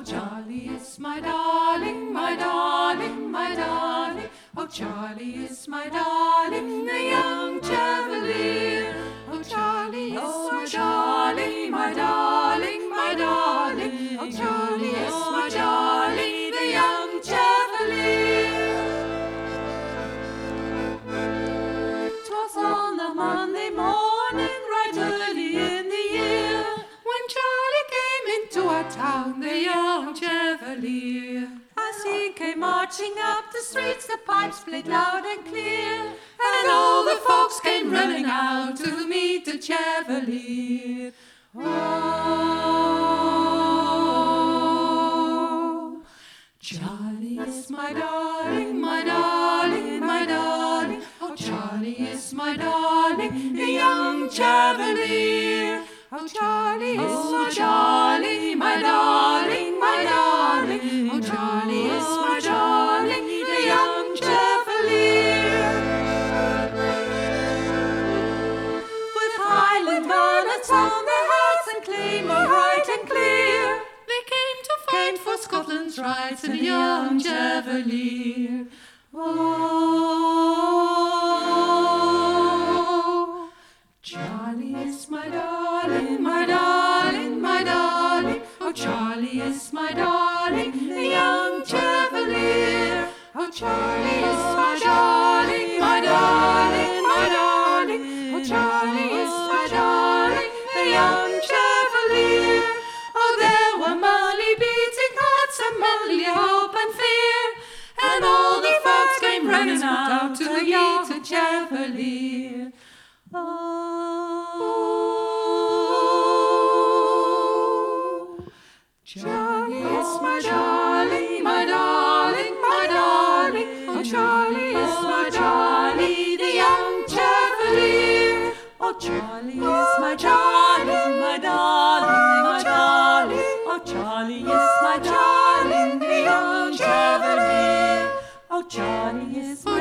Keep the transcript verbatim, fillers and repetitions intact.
Charlie is my darling, my darling, my darling. Oh, Charlie is my darling, the young Chevalier. Oh, Charlie is my Charlie, my darling, my darling. Oh, Charlie is my Charlie, the young Chevalier. 'Twas on a Monday morning, right early in the year, when Charlie came into our town, the young Chevalier. As he came marching up the streets, the pipes played loud and clear, and all the folks came running out to meet the Chevalier. Oh, Charlie is my darling, my darling, my darling. Oh, Charlie is my darling, the young Chevalier. Oh, Charlie is my Charlie, my darling, my darling. Oh, Charlie is my darling, the young Chevalier. With Highland bonnets on their hats and claymore bright and clear, they came to fight for Scotland's rights and the young Chevalier. Oh, Charlie is my darling, my darling, my darling. Oh, Charlie is my darling, the young Chevalier. Oh, Charlie is my darling, my darling, my darling. Oh, Charlie is my darling, the young Chevalier. Oh, there were merrily beating hearts and merrily hope and fear, and all the folks came running out to meet the Chevalier. Oh, Charlie is my Charlie, my darling, my darling. Oh, Charlie is my Charlie, the young Chevalier. Oh, Charlie is my Charlie, my darling, my darling. Oh, Charlie is my Charlie, the young Chevalier. Oh, Charlie is my